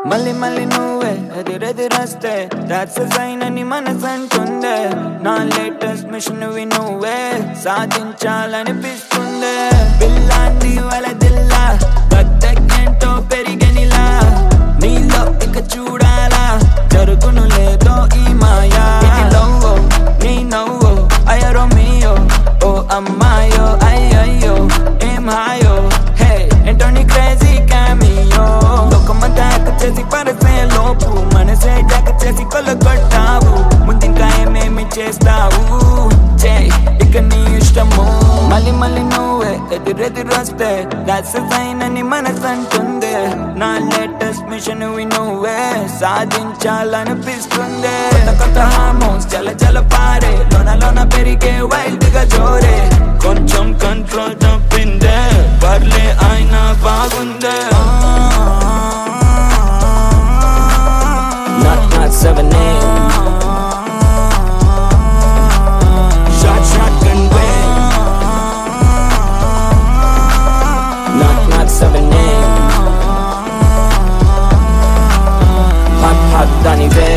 మళ్ళీ మళ్ళీ నువ్వే ఎదురెదురొస్తే that's a sign అని మనసంటుందే నా లేటెస్ట్ మిషన్ నువ్వే సాధించాలనిపిస్తుందే పిల్లాంటి వాళ్ళ దిల్లా బద్దెంతో పెరిగనిలా నీలో ఇక చూడాలా జరుగును లేదో ఈ మాయా ఇది లవ్వో నీ నవ్వో అయ్యరో మీయో ఓ అమ్మాయో అయ్యయ్యో ఏం హాయో హే ఏంటో నీ క్రేజీ క్యామియో లోకమంతా చేసి పరసే లోపు మనసే జాక చేసి కొల్లగొట్టావు ముందింకా ఏమేమి చేస్తావు చేయి ఇక నీ ఇష్టము మళ్ళీ మళ్ళీ నువ్వే ఎదురెదురొస్తే that's a sign అని మనసంటుందే నా లేటెస్ట్ మిషన్ నువ్వే సాధించాలనిపిస్తుందే కొత్త హార్మోన్స్ జల పారే లోన పెరిగే వైల్డ్ గా జోరే కొంచెం కంట్రోల్ తప్పిందే పర్లే అయినా బాగుందే not 7 shotgun way not 7 hot Danny way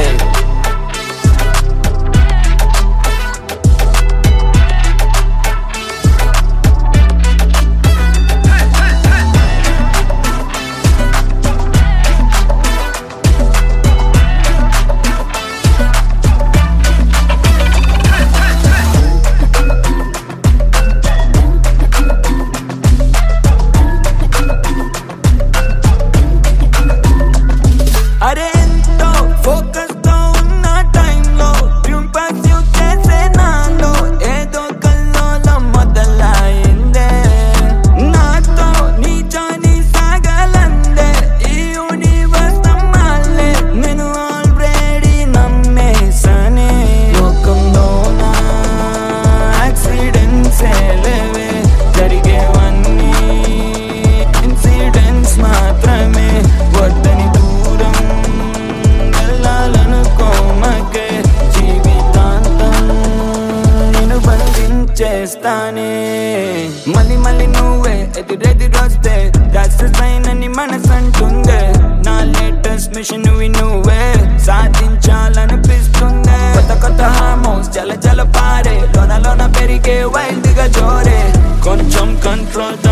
అరే ఎంతో ఫోకస్ తో ఉన్న టైంలో ఇంపాసివ్ చేసే నాలో ఏదో కల్లోలం మొదలైందే నాతో నీ జాని సాగలందే ఈ యూనివర్స్ నమ్మాలే నేను ఆల్రెడీ నమ్మేసనే లోకంలో నా యాక్సిడెంట్స్ లేవే జరిగేవన్నీ ఇన్సిడెంట్స్ మాత్రమే వద్దని చేస్తానే మళ్ళీ మళ్ళీ నువ్వే ఎదురెదురొస్తే that's a sign అని మనసంటుందే నా లేటెస్ట్ మిషన్ నువ్వే సాధించాలనిపిస్తుందే కొత్త హార్మోన్స్ జల పారే లోన పెరిగే వైల్డ్ గా జోరే కొంచెం కంట్రోల్